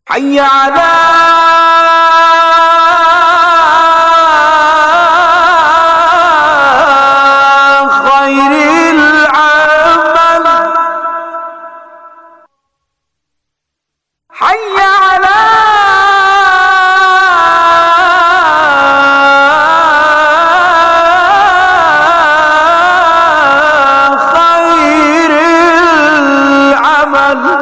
حي على خير العمل، حي على خير العمل.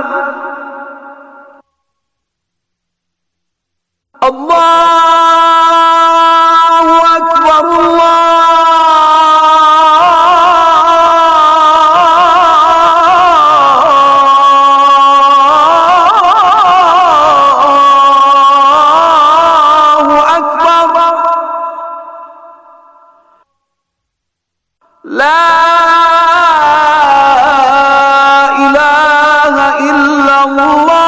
الله أكبر الله أكبر. لا إله إلا الله.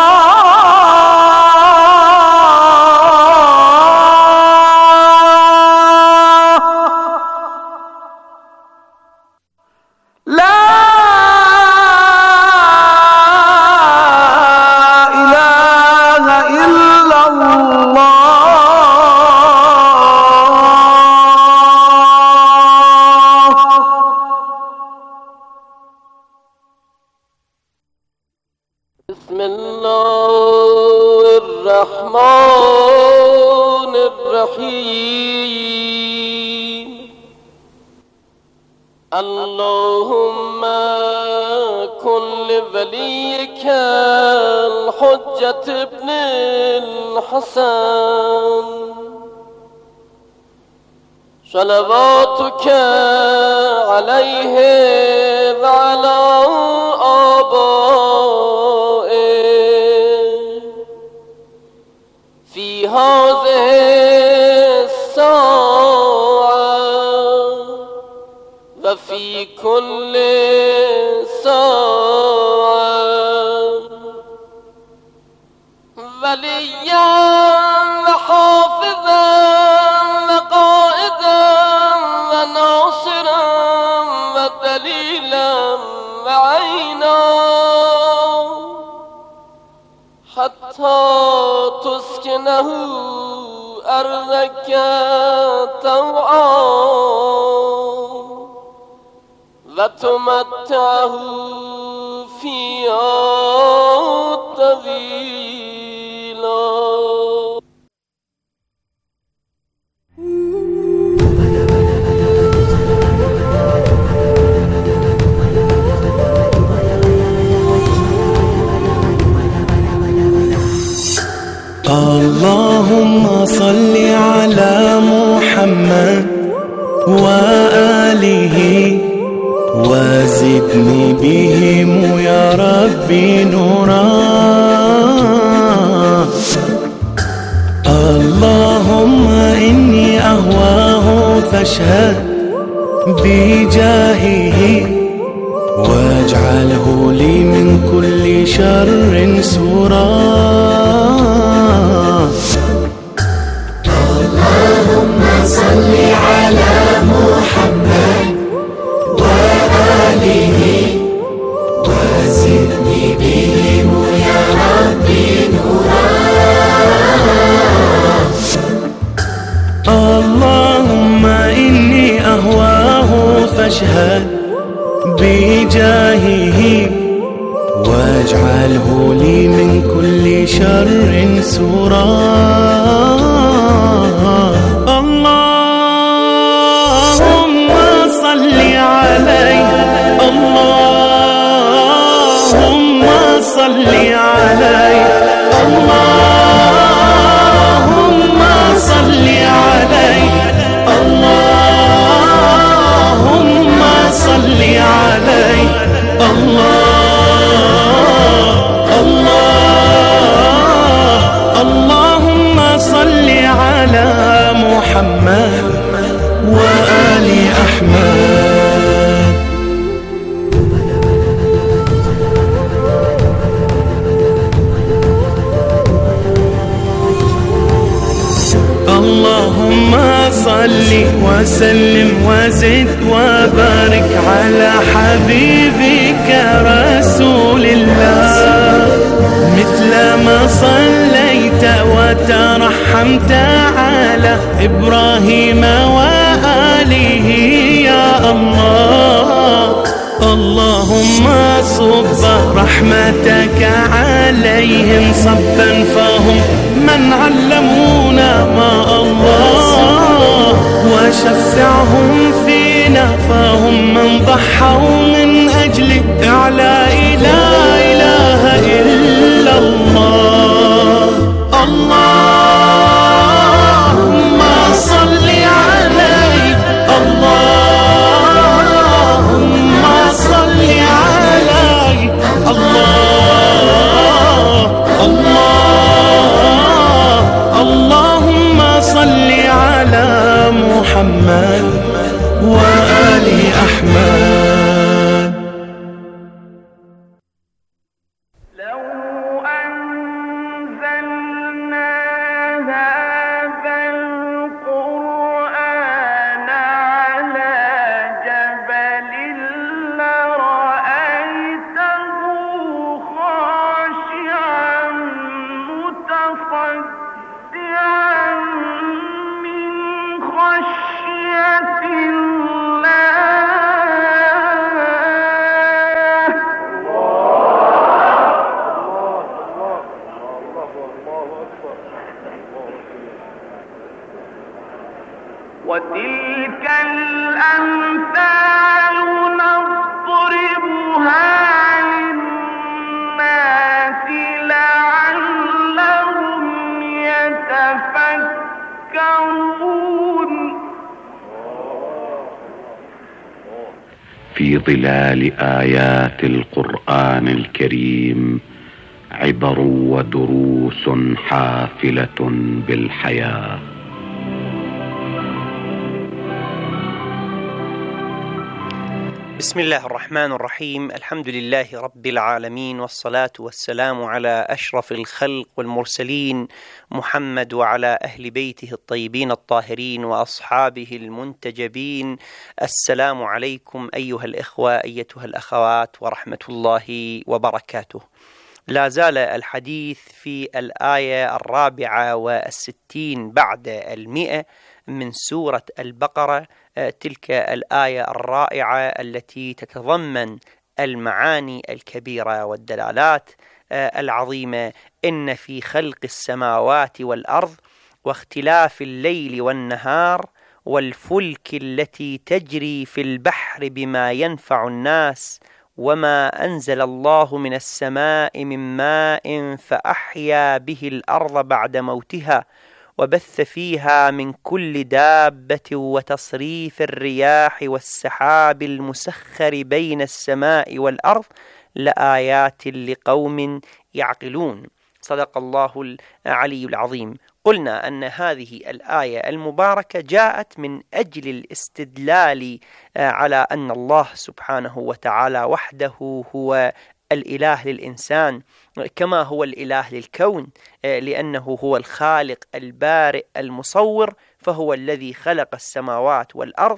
بسم الله الرحمن الرحيم. اللهم كن لوليك الحجة ابن الحسن صلواتك عليه وعلى آبائه في هذه الساعة وفي كل ساعة، وليا وحافظا وقائدا وناصرا ودليلا وعينا، حتى تسكنه أرضك طوعا وتمتعه فيها طويلا. اللهم صل على محمد وآله وزدني بهم يا ربي نورا. اللهم إني أهواه فاشهد بجاهه واجعله لي من كل شر سورا. اللهم صل على محمد وآله وزدني بهم يا ربي نورا. اللهم إني أهواه فاشهد بجاهه واجعله لي من كل شر سورا. اللهم صل عليه، اللهم صل عليه، اللهم صل عليه، اللهم صل عليه، اللهم صل على محمد وآل أحمد. اللهم صل وسلم وزد وبارك على حبيبك رسول الله مثل ما صليت أنعمت على إبراهيم وآله يا الله. اللهم صب رحمتك عليهم صبا فهم من علمونا ما الله، وشفعهم فينا فهم من ضحوا من أجل إعلاء لا إله إلا الله. اللهم صل عليه، اللهم صل عليه، اللهم صل على محمد وآل أحمد. وتلك الأمثال نضربها للناس لعلهم يتفكرون. في ظلال آيات القرآن الكريم عبر ودروس حافلة بالحياة. بسم الله الرحمن الرحيم. الحمد لله رب العالمين، والصلاة والسلام على أشرف الخلق والمرسلين محمد وعلى أهل بيته الطيبين الطاهرين وأصحابه المنتجبين. السلام عليكم أيها الإخوة أيتها الأخوات ورحمة الله وبركاته. لا زال الحديث في الآية 64 بعد 100 من سورة البقرة، تلك الآية الرائعة التي تتضمن المعاني الكبيرة والدلالات العظيمة. إن في خلق السماوات والأرض واختلاف الليل والنهار والفلك التي تجري في البحر بما ينفع الناس وما أنزل الله من السماء من ماء فأحيا به الأرض بعد موتها وبث فيها من كل دابة وتصريف الرياح والسحاب المسخر بين السماء والأرض لآيات لقوم يعقلون. صدق الله العلي العظيم. قلنا أن هذه الآية المباركة جاءت من أجل الاستدلال على أن الله سبحانه وتعالى وحده هو الإله للإنسان كما هو الإله للكون، لأنه هو الخالق البارئ المصور، فهو الذي خلق السماوات والأرض.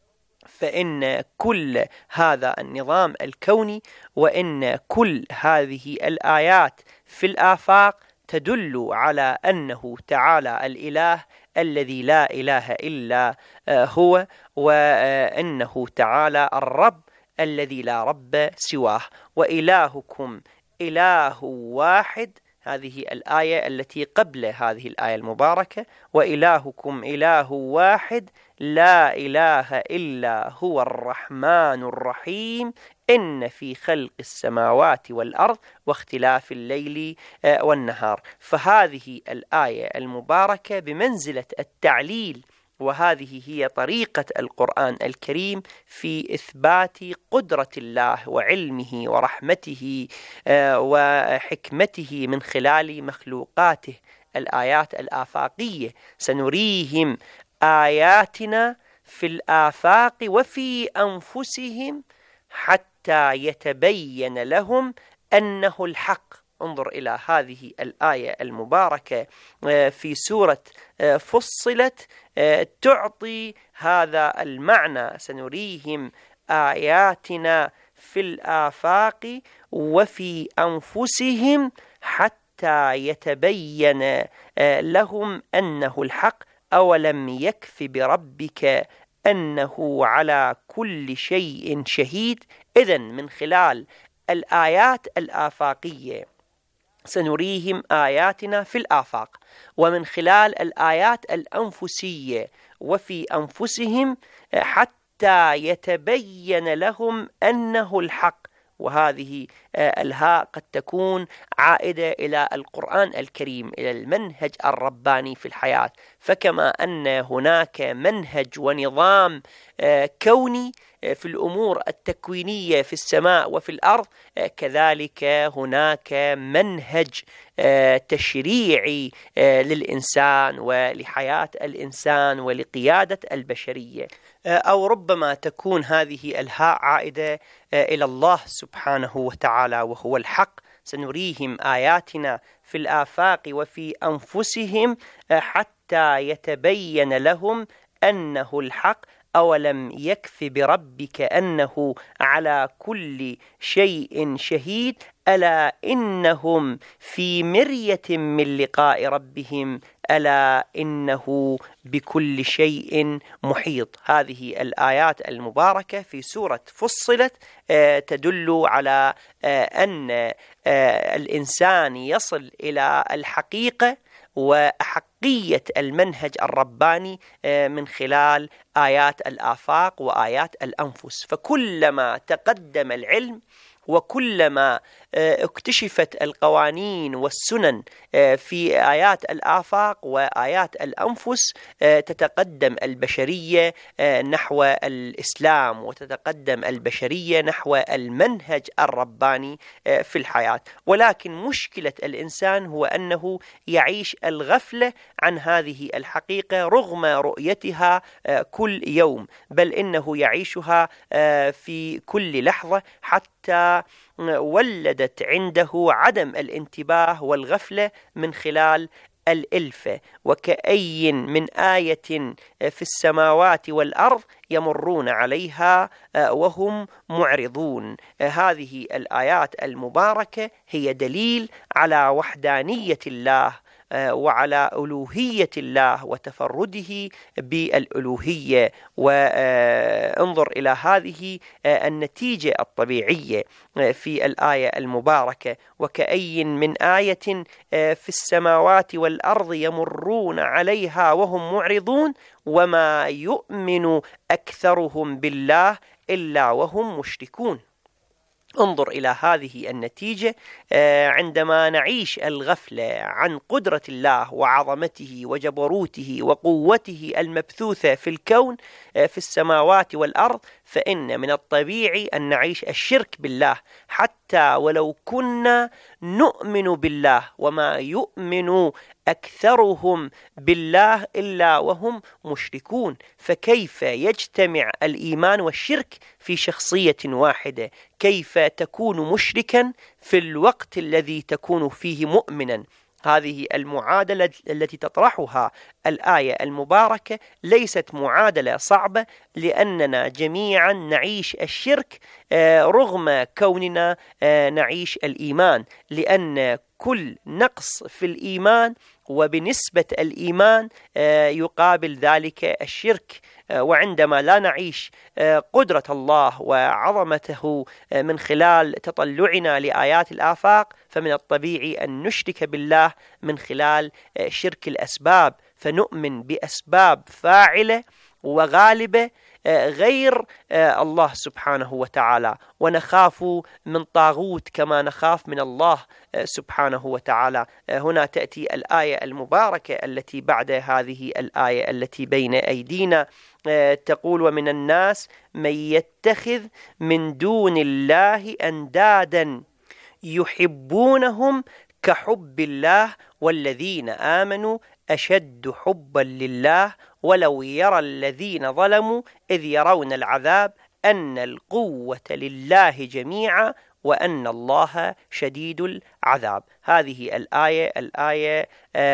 فإن كل هذا النظام الكوني وإن كل هذه الآيات في الآفاق تدل على أنه تعالى الإله الذي لا إله إلا هو، وأنه تعالى الرب الذي لا رب سواه، وإلهكم إله واحد. هذه الآية التي قبل هذه الآية المباركة: وإلهكم إله واحد لا إله إلا هو الرحمن الرحيم إن في خلق السماوات والأرض واختلاف الليل والنهار. فهذه الآية المباركة بمنزلة التعليل، وهذه هي طريقة القرآن الكريم في إثبات قدرة الله وعلمه ورحمته وحكمته من خلال مخلوقاته. الآيات الآفاقية: سنريهم آياتنا في الآفاق وفي أنفسهم حتى يتبين لهم أنه الحق. انظر إلى هذه الآية المباركة في سورة فصلت تعطي هذا المعنى: سنريهم آياتنا في الآفاق وفي أنفسهم حتى حتى يتبين لهم أنه الحق أولم يكف بربك أنه على كل شيء شهيد. إذن من خلال الآيات الآفاقية سنريهم آياتنا في الآفاق، ومن خلال الآيات الأنفسية وفي أنفسهم حتى يتبين لهم أنه الحق. وهذه الهاء قد تكون عائدة إلى القرآن الكريم، إلى المنهج الرباني في الحياة. فكما أن هناك منهج ونظام كوني في الأمور التكوينية في السماء وفي الأرض، كذلك هناك منهج تشريعي للإنسان ولحياة الإنسان ولقيادة البشرية. أو ربما تكون هذه الهاء عائدة إلى الله سبحانه وتعالى وهو الحق. سنريهم آياتنا في الآفاق وفي أنفسهم حتى يتبين لهم أنه الحق أولم يكف بربك أنه على كل شيء شهيد ألا إنهم في مرية من لقاء ربهم ألا إنه بكل شيء محيط. هذه الآيات المباركة في سورة فصلت تدل على أن الإنسان يصل إلى الحقيقة وأحقية المنهج الرباني من خلال آيات الآفاق وآيات الأنفس. فكلما تقدم العلم وكلما اكتشفت القوانين والسنن في آيات الآفاق وآيات الأنفس تتقدم البشرية نحو الإسلام وتتقدم البشرية نحو المنهج الرباني في الحياة. ولكن مشكلة الإنسان هو أنه يعيش الغفلة عن هذه الحقيقة رغم رؤيتها كل يوم، بل إنه يعيشها في كل لحظة، حتى ولدت عنده عدم الانتباه والغفلة من خلال الإلفة. وكأي من آية في السماوات والأرض يمرون عليها وهم معرضون. هذه الآيات المباركة هي دليل على وحدانية الله وعلى ألوهية الله وتفرده بالألوهية. وانظر إلى هذه النتيجة الطبيعية في الآية المباركة: وكأي من آية في السماوات والأرض يمرون عليها وهم معرضون وما يؤمن أكثرهم بالله إلا وهم مشركون. انظر إلى هذه النتيجة عندما نعيش الغفلة عن قدرة الله وعظمته وجبروته وقوته المبثوثة في الكون في السماوات والأرض، فإن من الطبيعي أن نعيش الشرك بالله حتى ولو كنا نؤمن بالله، وما يؤمن أكثرهم بالله إلا وهم مشركون. فكيف يجتمع الإيمان والشرك في شخصية واحدة؟ كيف تكون مشركا في الوقت الذي تكون فيه مؤمنا؟ هذه المعادلة التي تطرحها الآية المباركة ليست معادلة صعبة، لأننا جميعا نعيش الشرك رغم كوننا نعيش الإيمان، لأن كل نقص في الإيمان وبنسبة الإيمان يقابل ذلك الشرك. وعندما لا نعيش قدرة الله وعظمته من خلال تطلعنا لآيات الآفاق، فمن الطبيعي أن نشرك بالله من خلال شرك الأسباب، فنؤمن بأسباب فاعلة وغالبة غير الله سبحانه وتعالى، ونخاف من طاغوت كما نخاف من الله سبحانه وتعالى. هنا تأتي الآية المباركة التي بعد هذه الآية التي بين أيدينا، تقول: ومن الناس من يتخذ من دون الله أندادا يحبونهم كحب الله والذين آمنوا أشد حبا لله ولو يرى الذين ظلموا إذ يرون العذاب أن القوة لله جميعا وأن الله شديد عذاب. هذه الآية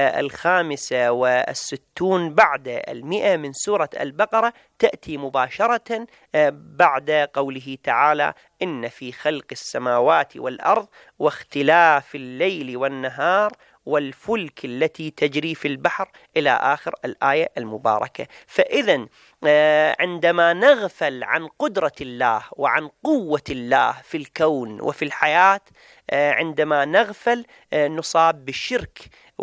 65 بعد 100 من سورة البقرة تأتي مباشرة بعد قوله تعالى: إن في خلق السماوات والأرض واختلاف الليل والنهار والفلك التي تجري في البحر، إلى آخر الآية المباركة. فإذا عندما نغفل عن قدرة الله وعن قوة الله في الكون وفي الحياة، عندما نغفل نصاب بالشرك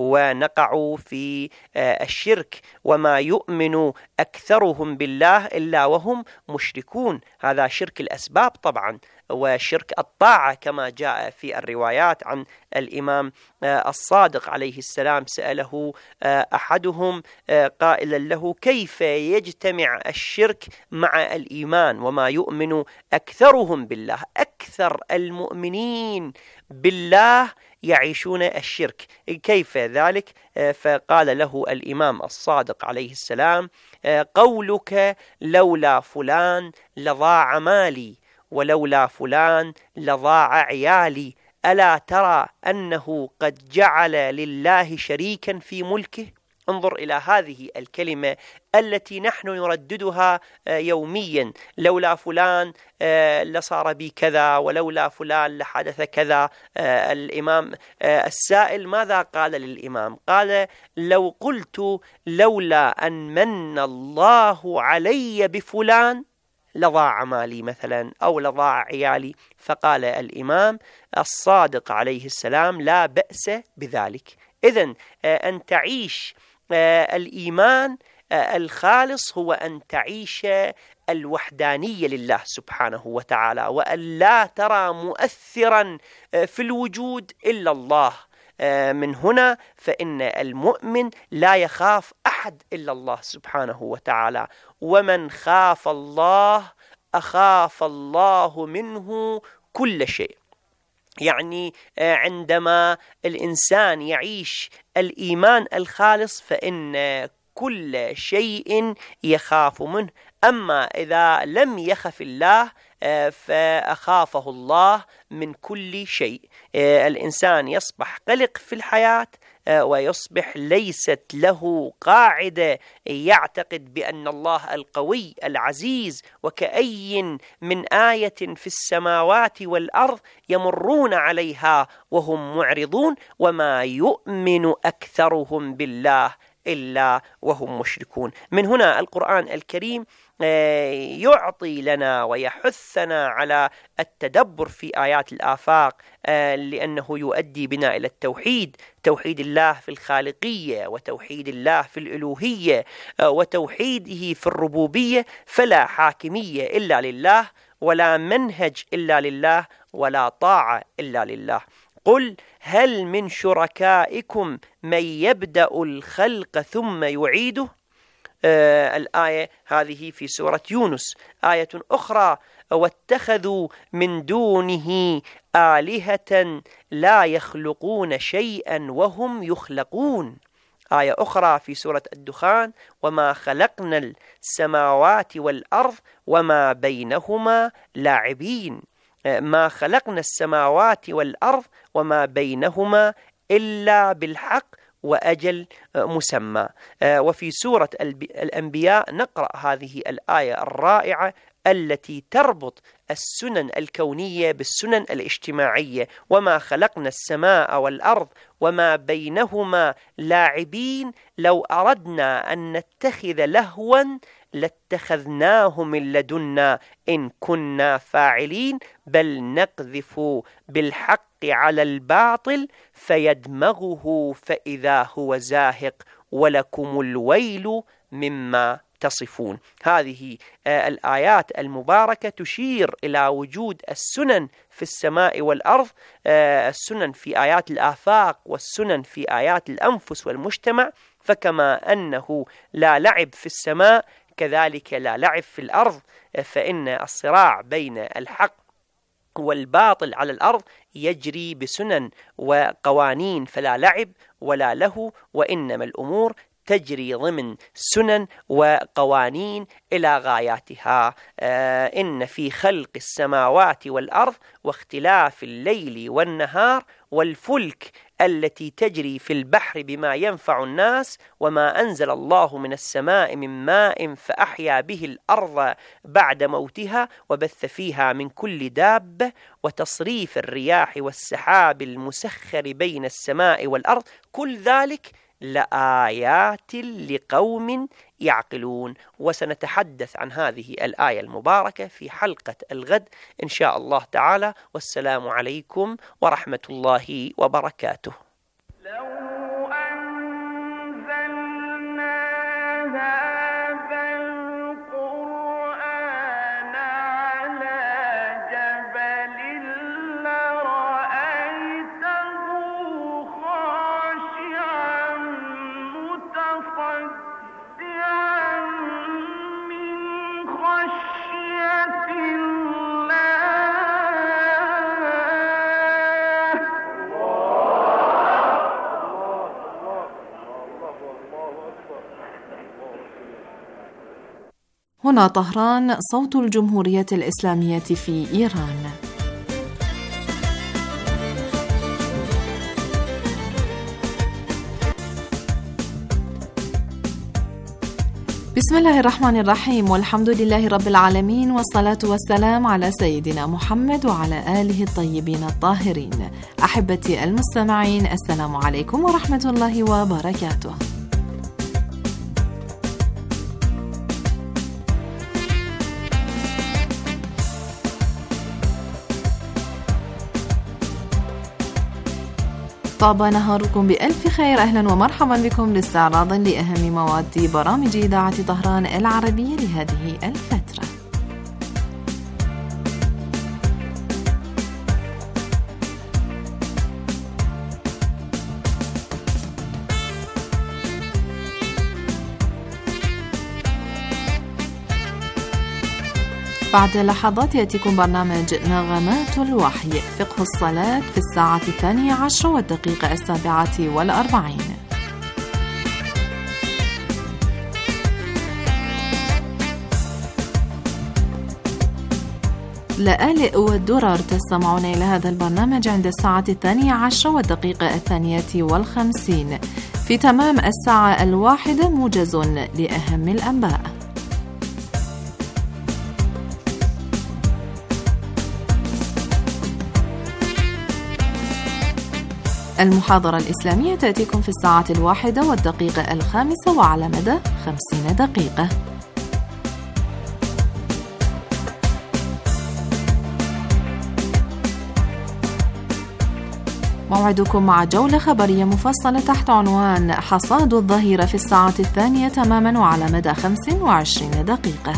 ونقع في الشرك، وما يؤمن أكثرهم بالله إلا وهم مشركون. هذا شرك الأسباب طبعا، وشرك الطاعة كما جاء في الروايات عن الإمام الصادق عليه السلام، سأله أحدهم قائلا له: كيف يجتمع الشرك مع الإيمان وما يؤمن أكثرهم بالله؟ أكثر المؤمنين بالله يعيشون الشرك، كيف ذلك؟ فقال له الإمام الصادق عليه السلام: قولك لولا فلان لضاع مالي ولولا فلان لضاع عيالي، ألا ترى أنه قد جعل لله شريكا في ملكه؟ انظر إلى هذه الكلمة التي نحن نرددها يوميا: لولا فلان لصار بي كذا، ولولا فلان لحدث كذا. الإمام السائل ماذا قال للإمام؟ قال: لو قلت لولا أن من الله علي بفلان لضاع مالي مثلا أو لضاع عيالي. فقال الإمام الصادق عليه السلام: لا بأس بذلك. إذن أن تعيش الإيمان الخالص هو أن تعيش الوحدانية لله سبحانه وتعالى، وأن لا ترى مؤثرا في الوجود إلا الله. من هنا فإن المؤمن لا يخاف أحد إلا الله سبحانه وتعالى، ومن خاف الله أخاف الله منه كل شيء. يعني عندما الإنسان يعيش الإيمان الخالص فإن كل شيء يخاف منه. أما إذا لم يخف الله فأخافه الله من كل شيء. الإنسان يصبح قلق في الحياة، ويصبح ليست له قاعدة يعتقد بأن الله القوي العزيز، وكأي من آية في السماوات والأرض يمرون عليها وهم معرضون، وما يؤمن أكثرهم بالله إلا وهم مشركون. من هنا القرآن الكريم يعطي لنا ويحثنا على التدبر في آيات الآفاق، لأنه يؤدي بنا إلى التوحيد، توحيد الله في الخالقية، وتوحيد الله في الألوهية، وتوحيده في الربوبية. فلا حاكمية إلا لله، ولا منهج إلا لله، ولا طاعة إلا لله. قل هل من شركائكم من يبدأ الخلق ثم يعيده؟ الآية هذه في سورة يونس. آية أخرى: واتخذوا من دونه آلهة لا يخلقون شيئا وهم يخلقون. آية أخرى في سورة الدخان: وما خلقنا السماوات والأرض وما بينهما لاعبين. ما خلقنا السماوات والأرض وما بينهما إلا بالحق وأجل مسمى. وفي سورة الأنبياء نقرأ هذه الآية الرائعة التي تربط السنن الكونية بالسنن الاجتماعية: وما خلقنا السماء والأرض وما بينهما لاعبين، لو أردنا أن نتخذ لهوا لاتخذناه من لدنا إن كنا فاعلين، بل نقذف بالحق على الباطل فيدمغه فإذا هو زاهق ولكم الويل مما تصفون. هذه الآيات المباركة تشير إلى وجود السنن في السماء والأرض، السنن في آيات الآفاق والسنن في آيات الأنفس والمجتمع. فكما أنه لا لعب في السماء كذلك لا لعب في الأرض، فإن الصراع بين الحق والباطل على الأرض يجري بسنن وقوانين، فلا لعب ولا له، وإنما الأمور تجري ضمن سنن وقوانين إلى غاياتها. إن في خلق السماوات والأرض واختلاف الليل والنهار والفلك التي تجري في البحر بما ينفع الناس وما أنزل الله من السماء من ماء فأحيا به الأرض بعد موتها وبث فيها من كل دابة وتصريف الرياح والسحاب المسخر بين السماء والأرض، كل ذلك لآيات لقوم يعقلون. وسنتحدث عن هذه الآية المباركة في حلقة الغد إن شاء الله تعالى، والسلام عليكم ورحمة الله وبركاته. هنا طهران، صوت الجمهورية الإسلامية في إيران. بسم الله الرحمن الرحيم، والحمد لله رب العالمين، والصلاة والسلام على سيدنا محمد وعلى آله الطيبين الطاهرين. أحبتي المستمعين، السلام عليكم ورحمة الله وبركاته. طاب نهاركم بألف خير. أهلا ومرحبا بكم لاستعراض لأهم مواد برامج إذاعة طهران العربية لهذه الفترة. بعد لحظات يأتيكم برنامج نغمات الوحي، فقه الصلاة في الساعة 12 والدقيقة 47. لآلئ والدرر تستمعون إلى هذا البرنامج عند الساعة 12 والدقيقة 52. في تمام الساعة 1 موجز لأهم الأنباء. المحاضرة الإسلامية تأتيكم في الساعة 1 والدقيقة 5 وعلى مدى 50 دقيقة. موعدكم مع جولة خبرية مفصلة تحت عنوان حصاد الظهيرة في الساعة 2 تماما وعلى مدى 25 دقيقة.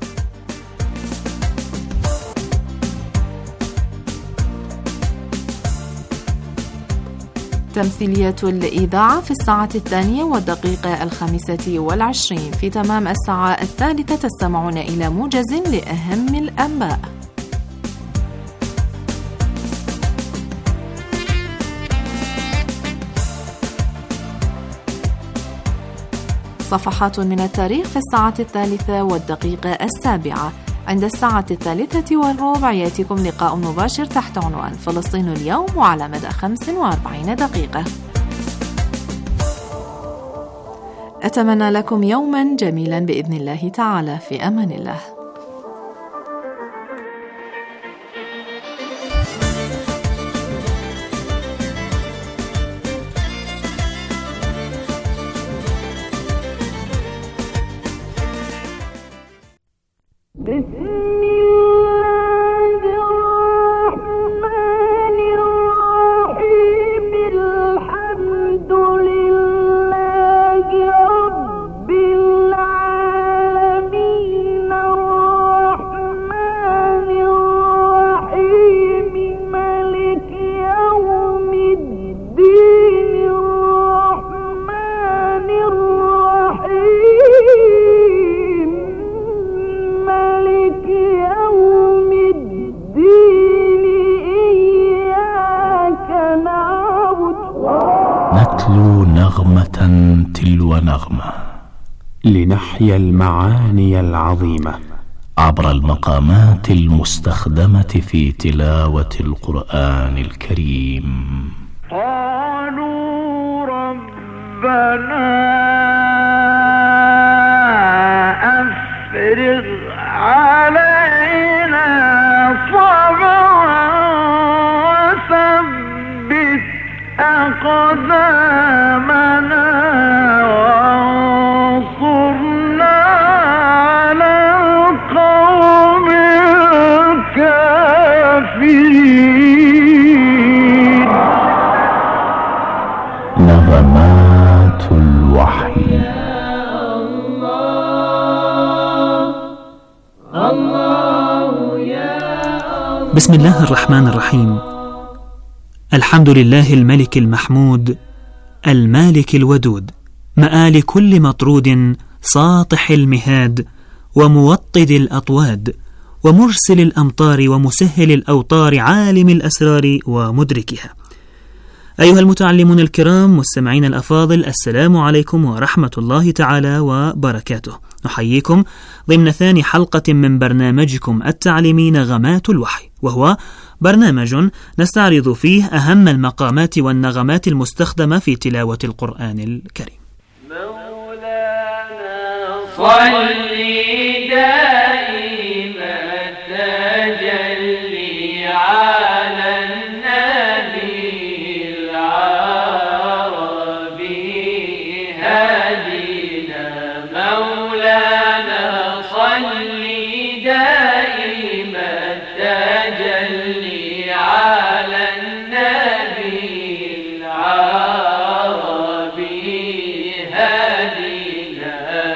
تمثيلية الإذاعة في الساعة 2 والدقيقة 25. في تمام الساعة 3 تستمعون إلى موجز لأهم الأنباء. صفحات من التاريخ في الساعة 3 والدقيقة 7. عند الساعة 3:15 يأتيكم لقاء مباشر تحت عنوان فلسطين اليوم وعلى مدى 45 دقيقة. أتمنى لكم يوما جميلا بإذن الله تعالى. في أمان الله. مالك نغمة تلو نغمة لنحيا المعاني العظيمة عبر المقامات المستخدمة في تلاوة القرآن الكريم. قالوا ربنا أفرغ علينا صبرا وثبت أقدامنا وانصرنا على القوم الكافرين. نغمات الوحي. بسم الله الرحمن الرحيم. الحمد لله الملك المحمود المالك الودود، مآل كل مطرود، ساطح المهاد وموطد الأطواد، ومرسل الأمطار ومسهل الأوطار، عالم الأسرار ومدركها. أيها المتعلمون الكرام مستمعين الأفاضل، السلام عليكم ورحمة الله تعالى وبركاته. نحييكم ضمن ثاني حلقة من برنامجكم التعليمي نغمات الوحي، وهو برنامج نستعرض فيه أهم المقامات والنغمات المستخدمة في تلاوة القرآن الكريم. مولانا صلي دائما التجلي على النبي العربي هدينا. مولانا صلي دائما التجلي على النبي العربي هدينا.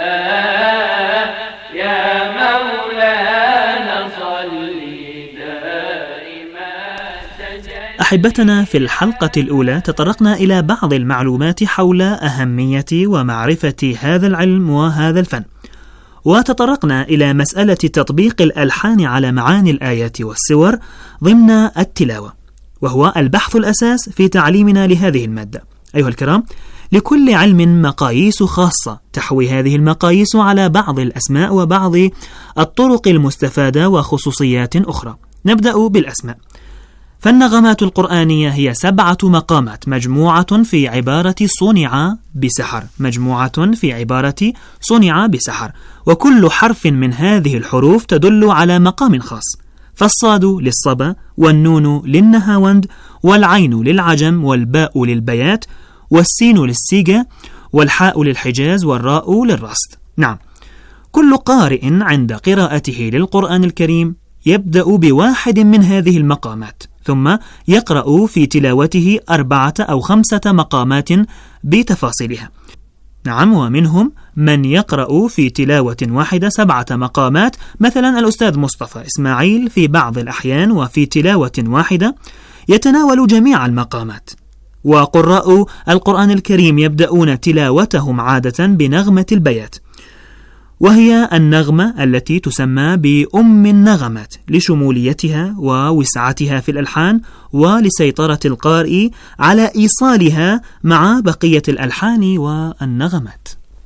يا مولانا صلي دائما التجلي. أحبتنا، في الحلقة الأولى تطرقنا إلى بعض المعلومات حول أهمية ومعرفة هذا العلم وهذا الفن، وتطرقنا إلى مسألة تطبيق الألحان على معاني الآيات والسور ضمن التلاوة، وهو البحث الأساس في تعليمنا لهذه المادة. أيها الكرام، لكل علم مقاييس خاصة تحوي هذه المقاييس على بعض الأسماء وبعض الطرق المستفادة وخصوصيات أخرى. نبدأ بالأسماء. فالنغمات القرآنية هي 7 مقامات مجموعة في عبارة صنع بسحر، مجموعة في عبارة صنع بسحر، وكل حرف من هذه الحروف تدل على مقام خاص. فالصاد للصبا، والنون للنهاوند، والعين للعجم، والباء للبيات، والسين للسيجا، والحاء للحجاز، والراء للرصد. نعم، كل قارئ عند قراءته للقرآن الكريم يبدأ بواحد من هذه المقامات، ثم يقرأ في تلاوته 4 أو 5 مقامات بتفاصيلها. نعم، ومنهم من يقرأ في تلاوة واحدة 7 مقامات، مثلا الأستاذ مصطفى إسماعيل في بعض الأحيان وفي تلاوة واحدة يتناول جميع المقامات. وقراء القرآن الكريم يبدأون تلاوتهم عادة بنغمة البيات، وهي النغمة التي تسمى بأم النغمات لشموليتها ووسعتها في الألحان ولسيطرة القارئ على إيصالها مع بقية الألحان والنغمات.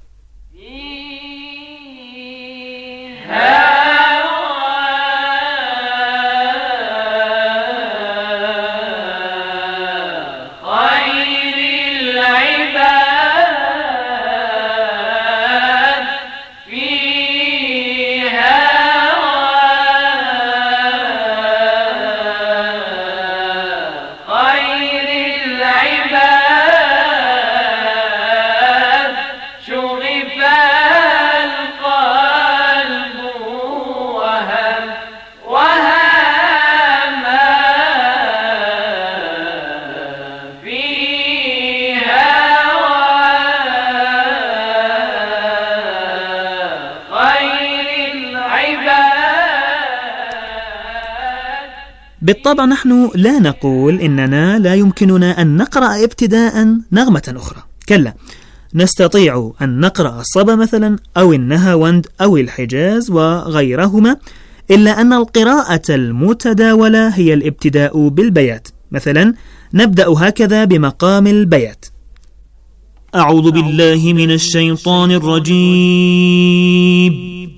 بالطبع نحن لا نقول إننا لا يمكننا أن نقرأ ابتداء نغمة أخرى، كلا، نستطيع أن نقرأ الصبا مثلا أو النهاوند أو الحجاز وغيرهما، إلا أن القراءة المتداولة هي الابتداء بالبيات. مثلا نبدأ هكذا بمقام البيات: أعوذ بالله من الشيطان الرجيم.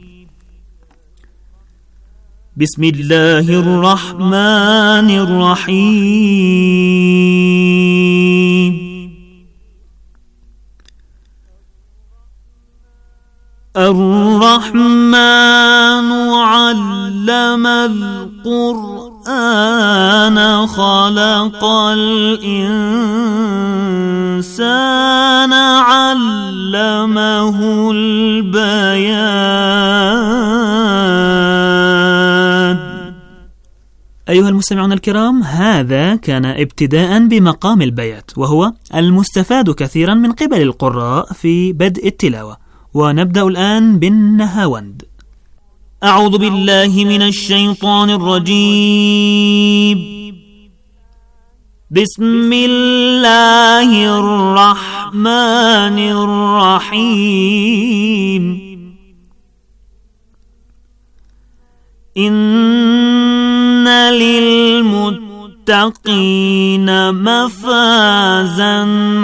بسم الله الرحمن الرحيم. الرحمن علم القرآن خلق الإنسان علمه البيان. أيها المستمعون الكرام، هذا كان ابتداء بمقام البيات، وهو المستفاد كثيرا من قبل القراء في بدء التلاوة. ونبدأ الآن بالنهاوند. أعوذ بالله من الشيطان الرجيم. بسم الله الرحمن الرحيم. إن للمتقين مفازا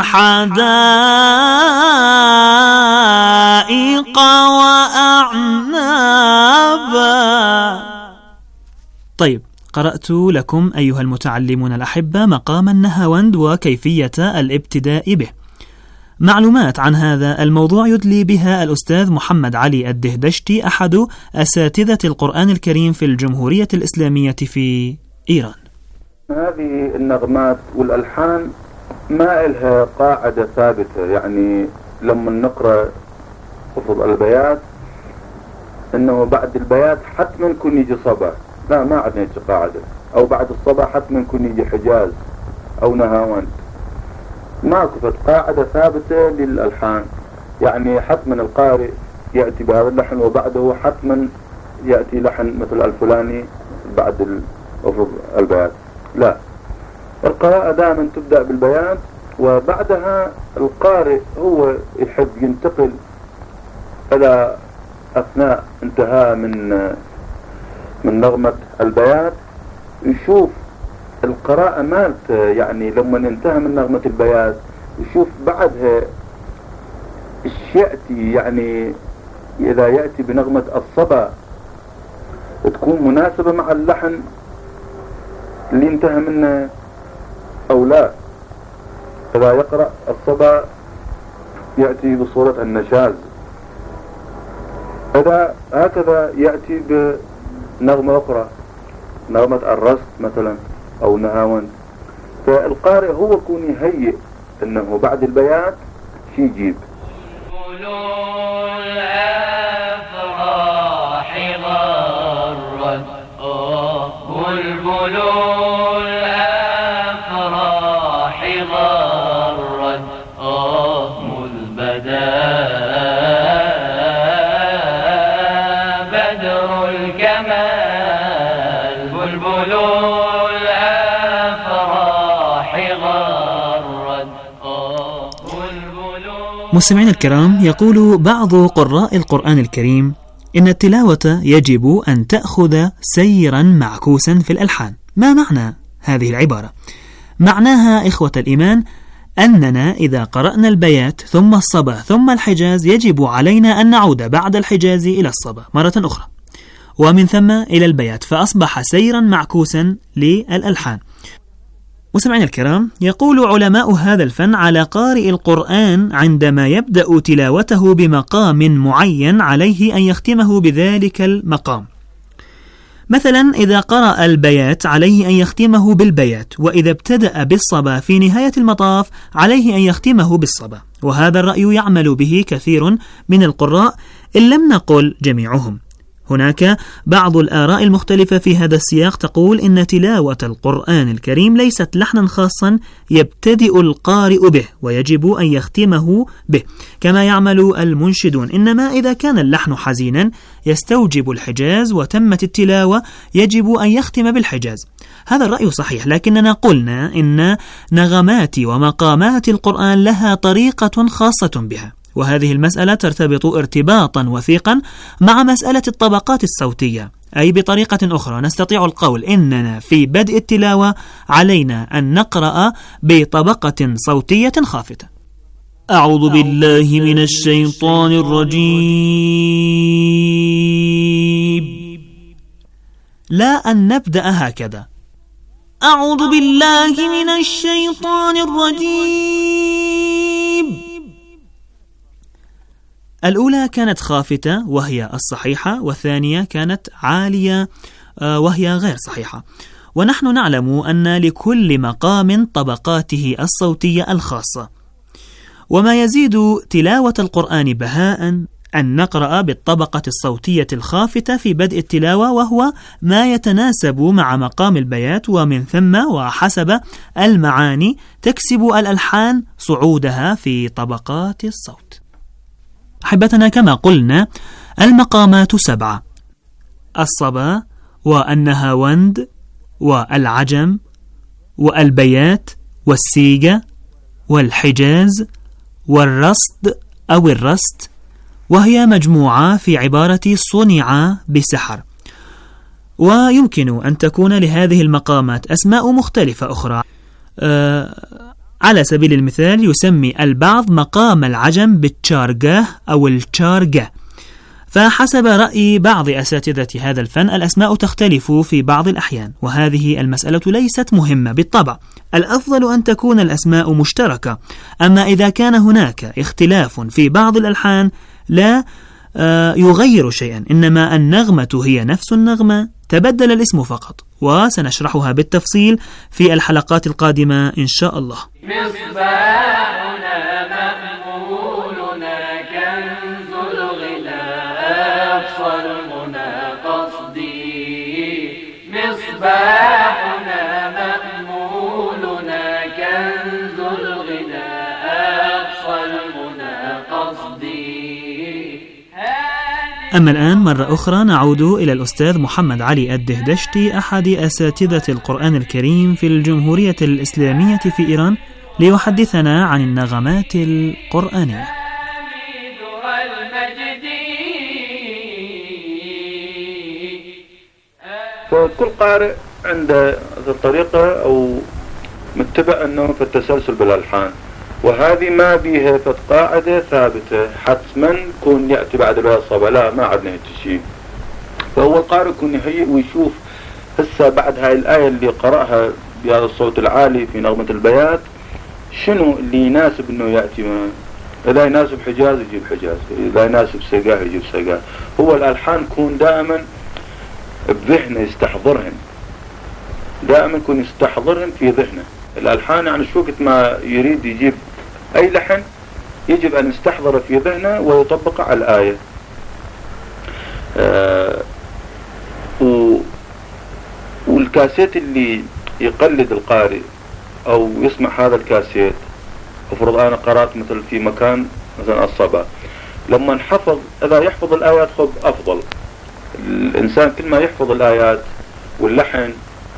حدائق وأعنابا. طيب، قرأت لكم أيها المتعلمون الأحبة مقام النهاوند وكيفية الابتداء به. معلومات عن هذا الموضوع يدلي بها الأستاذ محمد علي الدهدشتي، أحد أساتذة القرآن الكريم في الجمهورية الإسلامية في إيران. هذه النغمات والألحان ما إلها قاعدة ثابتة، يعني لما نقرأ خفض البيات إنه بعد البيات حتما يكون يجي صبا، لا، ما عندنا يجي قاعدة، أو بعد الصبا حتما يكون يجي حجاز أو نهاوند. ما كفت قاعدة ثابتة للألحان، يعني حتما القارئ يأتي بهذا اللحن وبعده حتما يأتي لحن مثل الفلاني بعد خفض البيات. لا، القراءة دائما تبدأ بالبيان وبعدها القارئ هو يحب ينتقل إلى أثناء انتهاء من نغمة البيات، يشوف القراءة مالت، يعني لما ننتهي من نغمة البيات يشوف بعدها ايش يأتي، يعني إذا يأتي بنغمة الصبا تكون مناسبة مع اللحن اللي انتهى منه أو لا. إذا يقرأ الصبا يأتي بصورة النشاز، إذا هكذا يأتي بنغمة أخرى، نغمة الرست مثلا أو نهاوند. فالقارئ هو يكون يهيئ أنه بعد البيات شي يجيب. مستمعين الكرام، يقول بعض قراء القرآن الكريم إن التلاوة يجب أن تأخذ سيرا معكوسا في الألحان. ما معنى هذه العبارة؟ معناها إخوة الإيمان أننا إذا قرأنا البيات ثم الصبا ثم الحجاز يجب علينا أن نعود بعد الحجاز إلى الصبا مرة أخرى، ومن ثم إلى البيات، فأصبح سيرا معكوسا للألحان. مستمعين الكرام، يقول علماء هذا الفن على قارئ القرآن عندما يبدأ تلاوته بمقام معين عليه أن يختمه بذلك المقام. مثلا إذا قرأ البيات عليه أن يختمه بالبيات، وإذا ابتدأ بالصبا في نهاية المطاف عليه أن يختمه بالصبا. وهذا الرأي يعمل به كثير من القراء إن لم نقل جميعهم. هناك بعض الآراء المختلفة في هذا السياق تقول إن تلاوة القرآن الكريم ليست لحنا خاصا يبتدئ القارئ به ويجب أن يختمه به كما يعمل المنشدون، إنما إذا كان اللحن حزينا يستوجب الحجاز وتمت التلاوة يجب أن يختم بالحجاز. هذا الرأي صحيح، لكننا قلنا إن نغمات ومقامات القرآن لها طريقة خاصة بها، وهذه المسألة ترتبط ارتباطا وثيقا مع مسألة الطبقات الصوتية، أي بطريقة أخرى نستطيع القول إننا في بدء التلاوة علينا أن نقرأ بطبقة صوتية خافتة. أعوذ بالله من الشيطان الرجيم. لا أن نبدأ هكذا. أعوذ بالله من الشيطان الرجيم. الأولى كانت خافتة وهي الصحيحة، والثانية كانت عالية وهي غير صحيحة. ونحن نعلم أن لكل مقام طبقاته الصوتية الخاصة، وما يزيد تلاوة القرآن بهاء أن نقرأ بالطبقة الصوتية الخافتة في بدء التلاوة، وهو ما يتناسب مع مقام البيات، ومن ثم وحسب المعاني تكسب الألحان صعودها في طبقات الصوت. أحبتنا، كما قلنا المقامات 7: الصبا والنهاوند والعجم والبيات والسيجة والحجاز والرصد أو الرست، وهي مجموعة في عبارة صنع بسحر. ويمكن أن تكون لهذه المقامات أسماء مختلفة أخرى. على سبيل المثال يسمي البعض مقام العجم بالتشارجاه أو التشارجة، فحسب رأي بعض أساتذة هذا الفن الأسماء تختلف في بعض الأحيان، وهذه المسألة ليست مهمة بالطبع. الأفضل أن تكون الأسماء مشتركة، أما إذا كان هناك اختلاف في بعض الألحان لا يغير شيئا، إنما النغمة هي نفس النغمة، تبدل الاسم فقط، وسنشرحها بالتفصيل في الحلقات القادمة إن شاء الله. مصباحنا مأمولنا كنز الغلاف صرمنا قصدي. مصباحنا مأمولنا كنز الغلاف صرمنا قصدي. أما الآن مرة أخرى نعود إلى الأستاذ محمد علي الدهدشتي، أحد أساتذة القرآن الكريم في الجمهورية الإسلامية في إيران، ليحدثنا عن النغمات القرآنية. فكل قارئ عنده الطريقة أو متبع أنه في التسلسل بالألحان، وهذه ما بيها قاعدة ثابتة حتما كون يأتي بعد بها الصبا، لا ما عدنا هيك شيء. فهو القارئ يكون يهيئ ويشوف هسه بعد هاي الآية اللي قرأها بهذا الصوت العالي في نغمة البيات شنو اللي يناسب انه يأتي معه. إذا يناسب حجاز يجيب حجاز، إذا يناسب سقاه يجيب سقاه. هو الألحان كون دائما بذهنه يستحضرهن، دائما يكون يستحضرهن في ذهنه. الألحان يعني شو وقت ما يريد يجيب أي لحن يجب أن يستحضره في ذهنه ويطبقه على الآية. والكاسيت اللي يقلد القارئ أو يسمع هذا الكاسيت، افرض أنا قرأت مثل في مكان مثلا الصبا، لما نحفظ إذا يحفظ الآيات خب أفضل. الإنسان كل ما يحفظ الآيات واللحن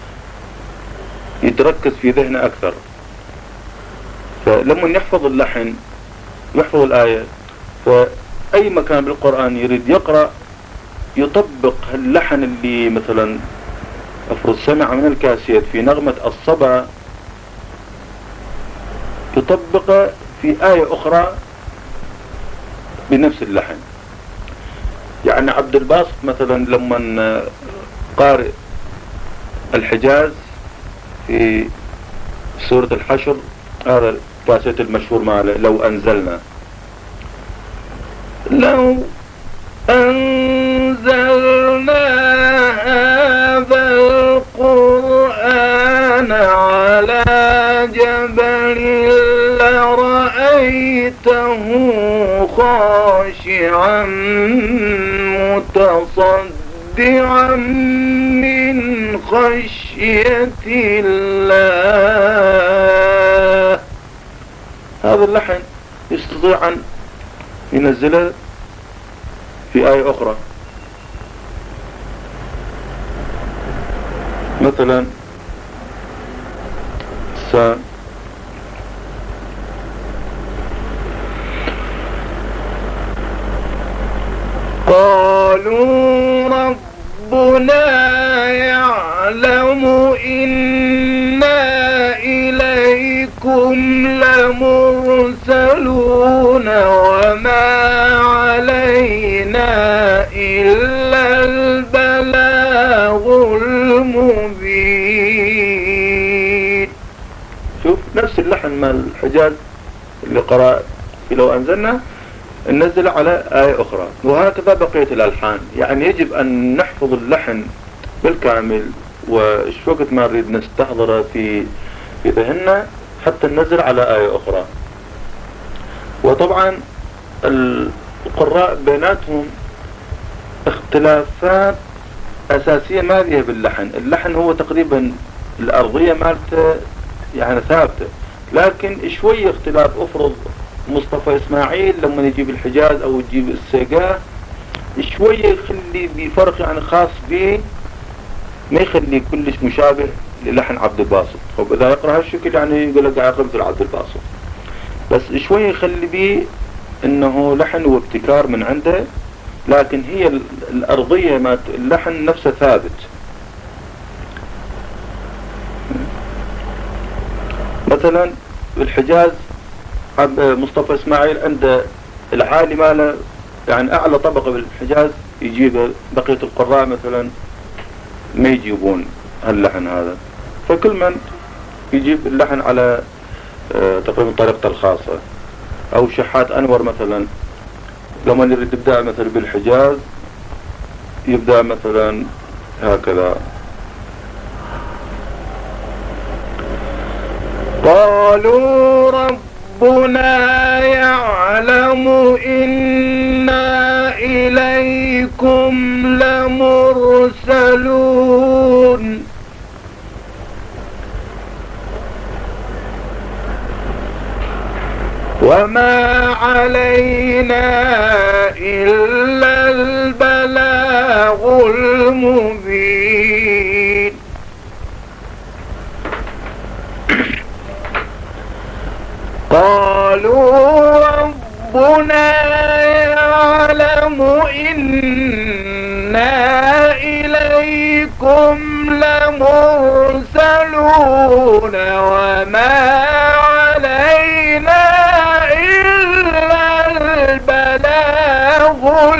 يتركز في ذهنه أكثر. فلما يحفظ اللحن ويحفظ الآية، فأي مكان بالقرآن يريد يقرأ يطبق اللحن اللي مثلا افرض سمع من الكاسيت في نغمة الصبا، يطبقه في آية أخرى بنفس اللحن. يعني عبد الباسط مثلا لما قارئ الحجاز في سورة الحشر، هذا الكاسيت المشهور معنا، لو أنزلنا هذا القرآن على جبل لرأيته خاشعا متصدعا من خشية الله. هذا اللحن يستطيع أن ينزله في آية أخرى، مثلا قالوا ربنا يعلم إنا إليكم لمرسلون نفس اللحن مال الحجاز اللي قرأ لو أنزلنا ننزل على آية أخرى، وهكذا بقية الألحان. يعني يجب أن نحفظ اللحن بالكامل، وش وقت ما نريد نستحضره في ذهننا حتى ننزل على آية أخرى. وطبعا القراء بيناتهم اختلافات أساسية ما فيها باللحن. اللحن هو تقريبا الأرضية مالته يعني ثابتة، لكن شوية اختلاف. أفرض مصطفى إسماعيل لما يجيب الحجاز أو يجيب السيقاه شوية يخلي بفرق يعني خاص به، ما يخلي كلش مشابه للحن عبد الباسط. وإذا يقرأ هالشكل يعني يقول لك قاعد يقرأ مثل عبد الباسط، بس شوية يخلي به إنه لحن وابتكار من عنده، لكن هي الأرضية ما اللحن نفسه ثابت. مثلا الحجاز مصطفى إسماعيل عنده العالي ماله يعني أعلى طبقة بالحجاز يجيب بقية القراء مثلا ما يجيبون هاللحن هذا، فكل من يجيب اللحن على تقريبا طريقته الخاصة. أو شحات أنور مثلا لما يريد يبدأ مثلا بالحجاز يبدأ مثلا هكذا: قالوا ربنا يعلم إنا إليكم لمرسلون وما علينا إلا البلاغ المبين. قالوا ربنا يعلم إنا إليكم لمرسلون وما علينا إلا البلاغ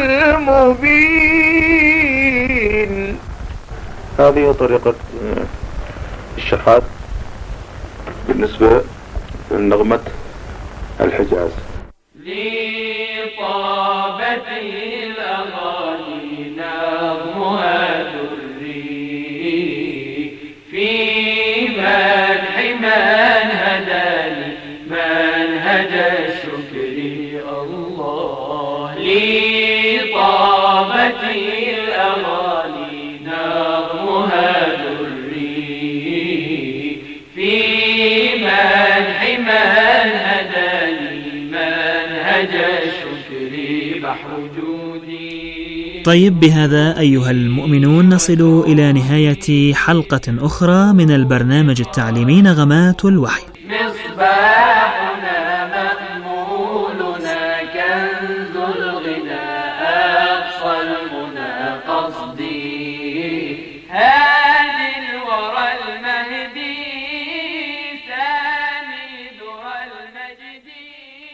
المبين. هذه طريقة الشحات بالنسبة لنغمة الحجاز. لطابة الأغاني نغمها دري في مدح من هداني منهج الشكر الله. لطابة الأغاني نغمها دري في مدح من هداني منهج الشكر بحر جودي. طيب، بهذا أيها المؤمنون نصل إلى نهاية حلقة أخرى من البرنامج التعليمي نغمات الوحي. مصباحنا مأمولنا كنز الغنى أقصى المنى قصدي هادي الورى المهدي سامدها المجدي.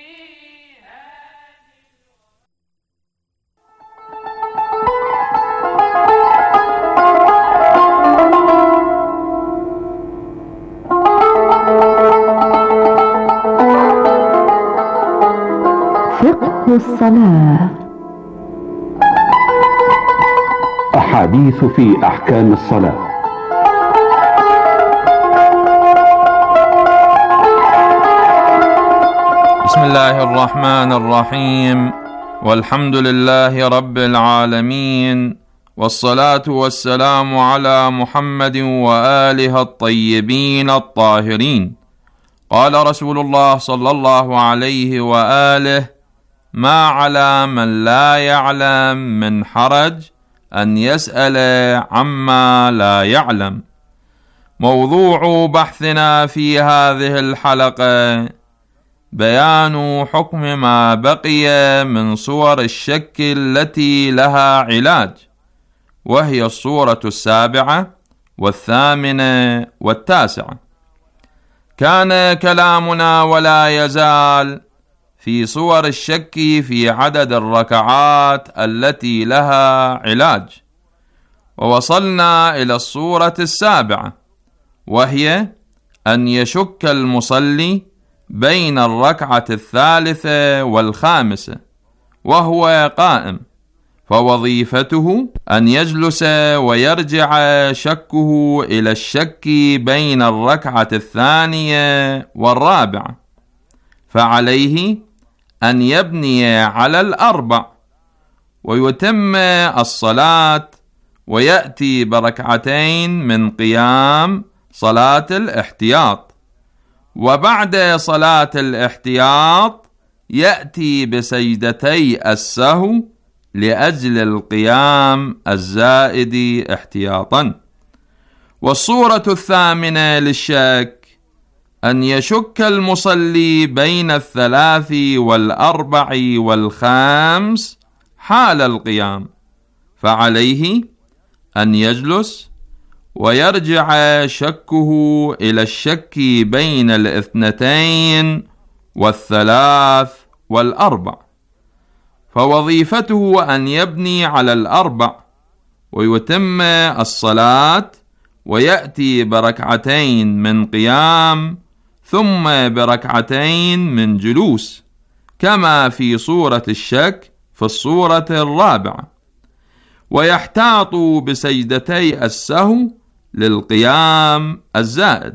فقه الصلاة. أحاديث في أحكام الصلاة. بسم الله الرحمن الرحيم، والحمد لله رب العالمين، والصلاة والسلام على محمد وآله الطيبين الطاهرين. قال رسول الله صلى الله عليه وآله: ما على من لا يعلم من حرج أن يسأل عما لا يعلم. موضوع بحثنا في هذه الحلقة بيان حكم ما بقي من صور الشك التي لها علاج، وهي الصورة 7 و8 و9. كان كلامنا ولا يزال في صور الشك في عدد الركعات التي لها علاج، ووصلنا إلى الصورة 7، وهي أن يشك المصلي بين الركعة الثالثة والخامسة وهو قائم، فوظيفته أن يجلس ويرجع شكه إلى الشك بين الركعة الثانية والرابعة، فعليه أن يبني على الأربع ويتم الصلاة ويأتي بركعتين من قيام صلاة الاحتياط، وبعد صلاة الاحتياط يأتي بسجدتي السهو لأجل القيام الزائد احتياطا. والصورة الثامنة للشك أن يشك المصلي بين الثلاث والأربع والخامس حال القيام، فعليه أن يجلس ويرجع شكه إلى الشك بين الاثنتين والثلاث والأربع، فوظيفته أن يبني على الأربع ويتم الصلاة ويأتي بركعتين من قيام ثم بركعتين من جلوس، كما في صورة الشك في الصورة الرابعة، ويحتاط بسجدتي السهو للقيام الزائد.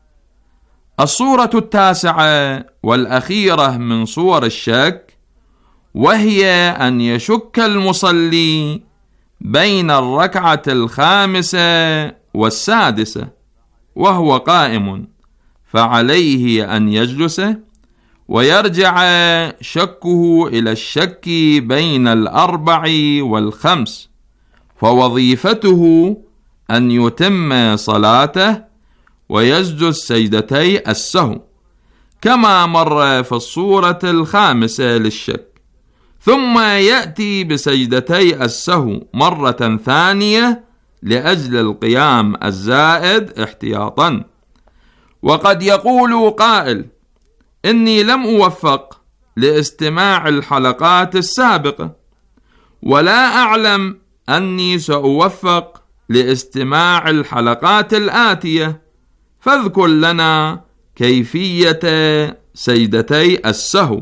الصورة التاسعة والأخيرة من صور الشك وهي أن يشك المصلي بين الركعة الخامسة والسادسة وهو قائم، فعليه أن يجلس ويرجع شكه إلى الشك بين الأربع والخمس، فوظيفته أن يتم صلاته ويسجد سجدتي السهو كما مر في الصورة الخامسة للشك، ثم يأتي بسجدتي السهو مرة ثانية لأجل القيام الزائد احتياطا. وقد يقول قائل: إني لم أوفق لاستماع الحلقات السابقة، ولا أعلم أني سأوفق لاستماع الحلقات الآتية، فاذكر لنا كيفية سجدتي السهو.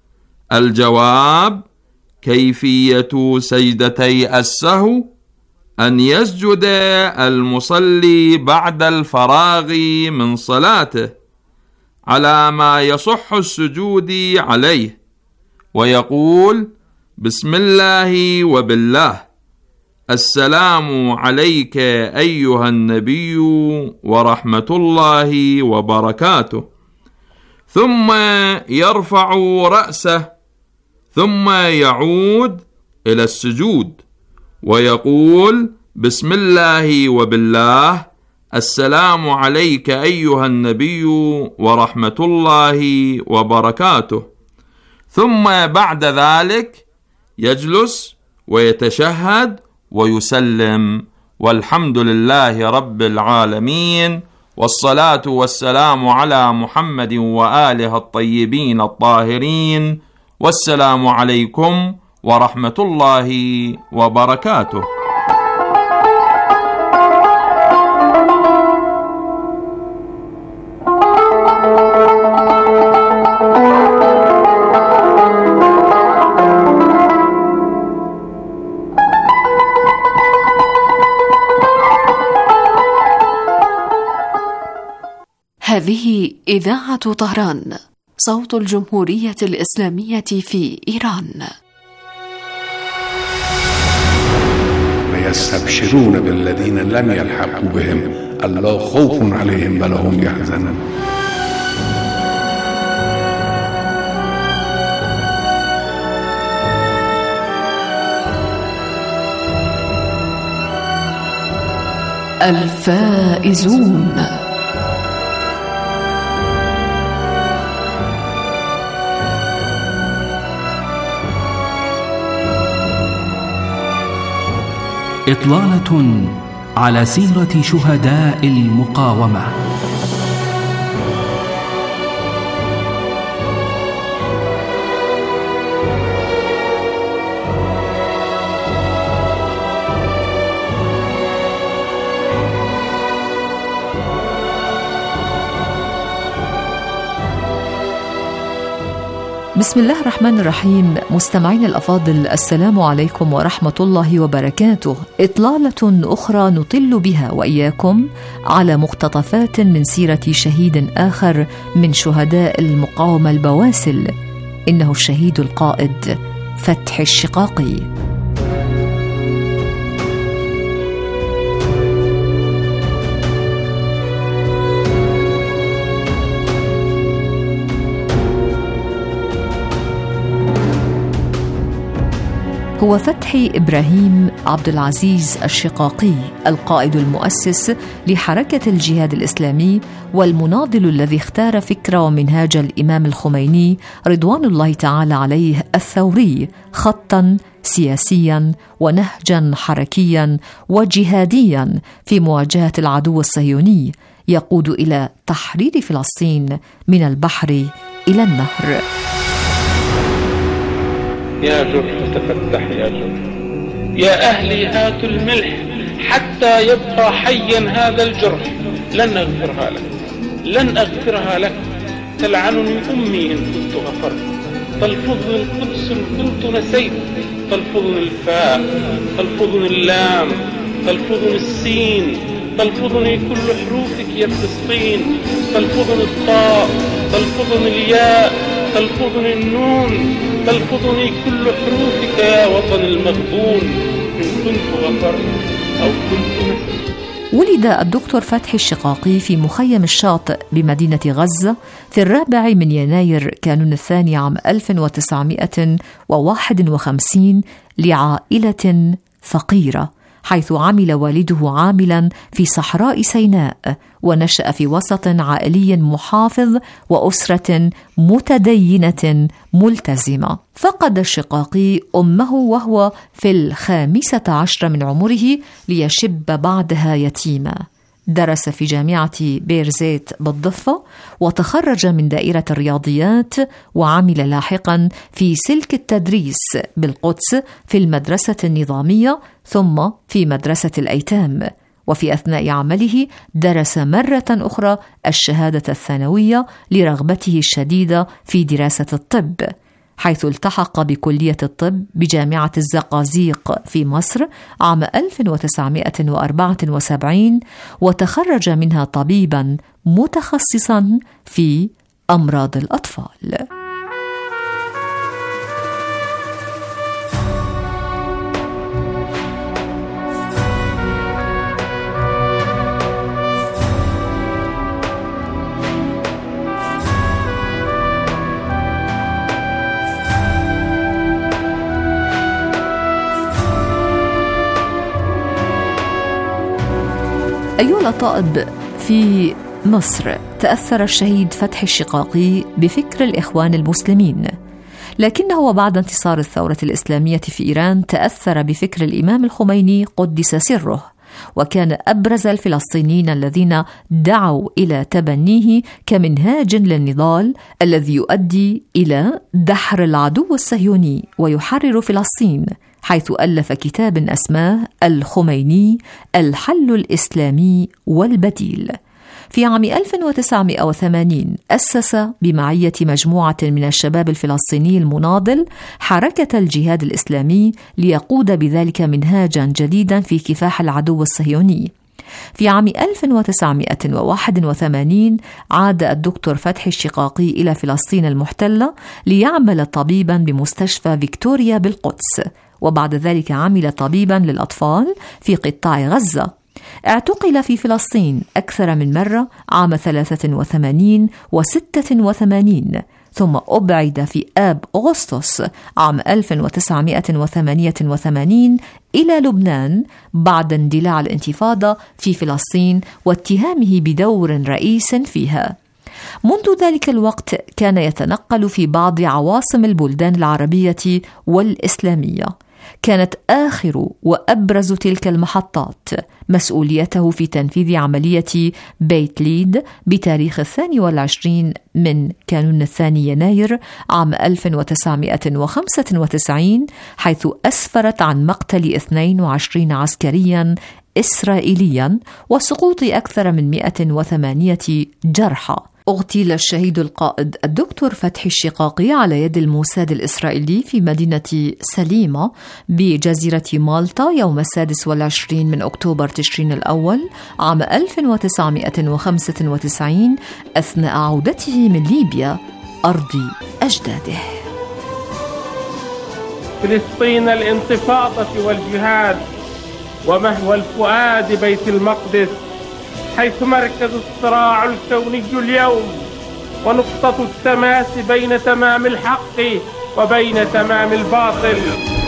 الجواب: كيفية سجدتي السهو أن يسجد المصلي بعد الفراغ من صلاته على ما يصح السجود عليه، ويقول: بسم الله وبالله، السلام عليك أيها النبي ورحمة الله وبركاته، ثم يرفع رأسه ثم يعود إلى السجود ويقول: بسم الله وبالله، السلام عليك أيها النبي ورحمة الله وبركاته، ثم بعد ذلك يجلس ويتشهد ويسلم، والحمد لله رب العالمين، والصلاة والسلام على محمد وآله الطيبين الطاهرين، والسلام عليكم ورحمة الله وبركاته. هذه إذاعة طهران، صوت الجمهورية الإسلامية في إيران. ويستبشرون بالذين لم يلحقوا بهم ألا خوف عليهم ولا هم يحزنون. الفائزون. إطلالة على سيرة شهداء المقاومة. بسم الله الرحمن الرحيم. مستمعين الأفاضل، السلام عليكم ورحمة الله وبركاته. إطلالة أخرى نطل بها وإياكم على مقتطفات من سيرة شهيد آخر من شهداء المقاومة البواسل، إنه الشهيد القائد فتحي الشقاقي. هو فتحي إبراهيم عبد العزيز الشقاقي، القائد المؤسس لحركة الجهاد الإسلامي والمناضل الذي اختار فكرة ومنهاج الإمام الخميني رضوان الله تعالى عليه الثوري خطاً سياسياً ونهجاً حركياً وجهادياً في مواجهة العدو الصهيوني يقود إلى تحرير فلسطين من البحر إلى النهر. يا جرح تفتح يا جرح، يا أهلي هاتوا الملح حتى يبقى حيا هذا الجرح. لن أغفرها لك، لن أغفرها لك. تلعنني أمي إن كنت غفرت، تلفظني القدس إن كنت نسيت، تلفظني الفاء، تلفظني اللام، تلفظني السين، تلفظني كل حروفك يا فلسطين، تلفظني الطاء، تلفظني الياء، تلفظني النون، تلفظني كل حروفك يا وطن المغبون، إن كنت غفرت أو كنت نسيت. ولد الدكتور فتحي الشقاقي في مخيم الشاطئ بمدينة غزة في 4 يناير كانون الثاني عام 1951 لعائلة فقيرة، حيث عمل والده عاملا في صحراء سيناء، ونشأ في وسط عائلي محافظ وأسرة متدينة ملتزمة. فقد الشقاقي أمه وهو في 15 من عمره ليشب بعدها يتيما. درس في جامعة بيرزيت بالضفة، وتخرج من دائرة الرياضيات، وعمل لاحقا في سلك التدريس بالقدس في المدرسة النظامية ثم في مدرسة الأيتام. وفي أثناء عمله درس مرة أخرى الشهادة الثانوية لرغبته الشديدة في دراسة الطب، حيث التحق بكلية الطب بجامعة الزقازيق في مصر عام 1974، وتخرج منها طبيبا متخصصا في أمراض الأطفال. أيها الأطائب، في مصر تأثر الشهيد فتحي الشقاقي بفكر الإخوان المسلمين، لكنه وبعد انتصار الثورة الإسلامية في إيران تأثر بفكر الإمام الخميني قدس سره، وكان أبرز الفلسطينيين الذين دعوا إلى تبنيه كمنهاج للنضال الذي يؤدي إلى دحر العدو الصهيوني ويحرر فلسطين، حيث ألف كتاب أسماه الخميني الحل الإسلامي والبديل. في عام 1980 أسس بمعية مجموعة من الشباب الفلسطيني المناضل حركة الجهاد الإسلامي ليقود بذلك منهاجا جديدا في كفاح العدو الصهيوني. في عام 1981 عاد الدكتور فتحي الشقاقي إلى فلسطين المحتلة ليعمل طبيبا بمستشفى فيكتوريا بالقدس، وبعد ذلك عمل طبيبا للأطفال في قطاع غزة. اعتقل في فلسطين أكثر من مرة عام 83 و86، ثم أبعد في آب أغسطس عام 1988 إلى لبنان بعد اندلاع الانتفاضة في فلسطين واتهامه بدور رئيس فيها. منذ ذلك الوقت كان يتنقل في بعض عواصم البلدان العربية والإسلامية. كانت آخر وأبرز تلك المحطات مسؤوليته في تنفيذ عملية بيت ليد بتاريخ 22 من كانون الثاني يناير عام 1995، حيث أسفرت عن مقتل 22 عسكريا إسرائيليا وسقوط أكثر من 108 جرحى، اغتيل الشهيد القائد الدكتور فتحي الشقاقي على يد الموساد الإسرائيلي في مدينة سليمة بجزيرة مالطا يوم 26 من أكتوبر تشرين الأول عام 1995 أثناء عودته من ليبيا أرض أجداده. فلسطين الانتفاضة والجهاد، ومهوى الفؤاد بيت المقدس، حيث مركز الصراع الكوني اليوم ونقطة التماس بين تمام الحق وبين تمام الباطل.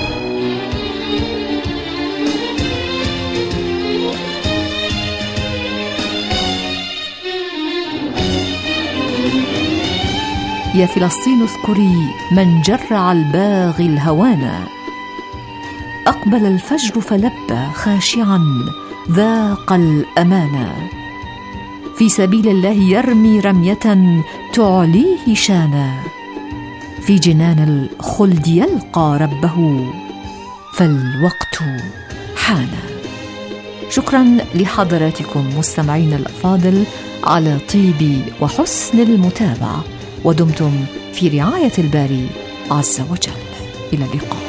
يا فلسطين اذكري من جرع الباغي الهوانا، أقبل الفجر فلبى خاشعا ذاق الأمانة، في سبيل الله يرمي رمية تعليه شانا، في جنان الخلد يلقى ربه فالوقت حان. شكرا لحضراتكم مستمعين الأفاضل على طيب وحسن المتابعة، ودمتم في رعاية الباري عز وجل. إلى اللقاء.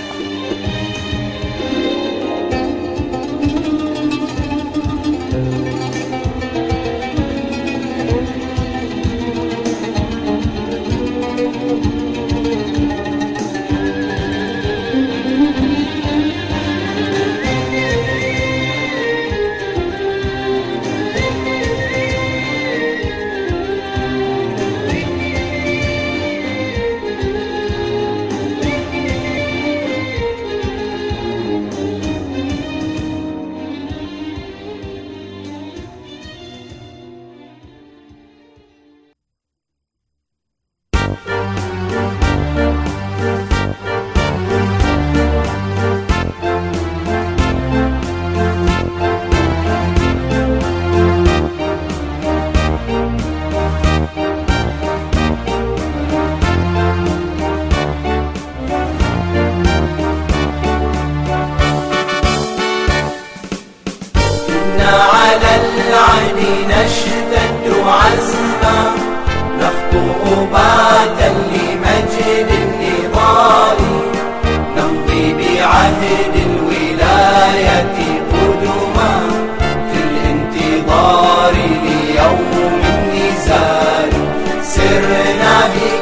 نشتد عزما نخطو باتا لمجد النضال، نمضي بعهد الولاية قدما في الانتظار ليوم النزال. سرنا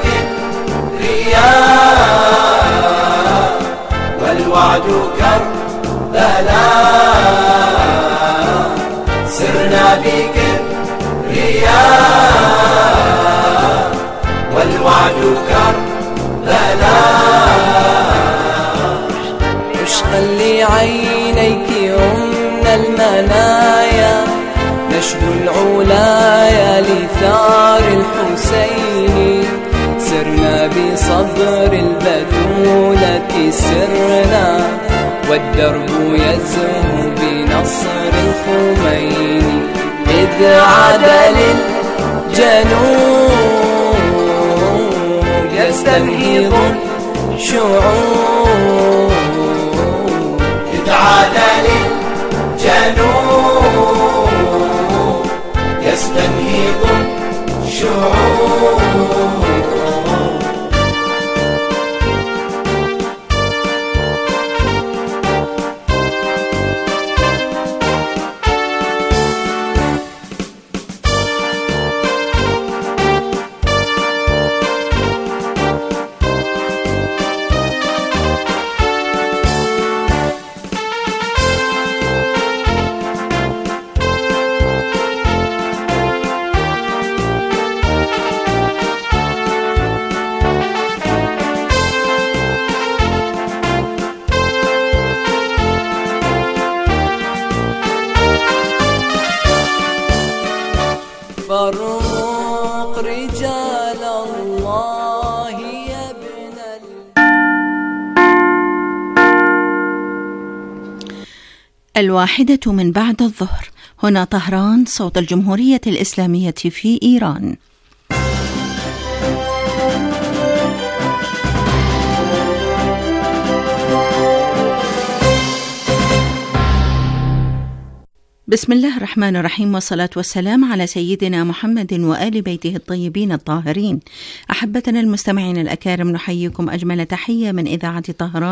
بكبرياء والوعد كربلاء، سرنا بكبرياء والوعد كربلاء. عشقا لعينيك يمنى المنايا، نشد العلايا لثار الحسين، سرنا بصبر البتولة سرنا، والدرب يزهو بنصر الخميني. إذ عاد للجنوب يستنهض الشعوب، إذ عاد للجنوب يستنهض الشعوب. فرق رجال الله يا ابن الواحدة من بعد الظهر. هنا طهران، صوت الجمهورية الإسلامية في إيران. بسم الله الرحمن الرحيم، والصلاة والسلام على سيدنا محمد وآل بيته الطيبين الطاهرين. أحبتنا المستمعين الأكارم، نحييكم أجمل تحية من إذاعة طهران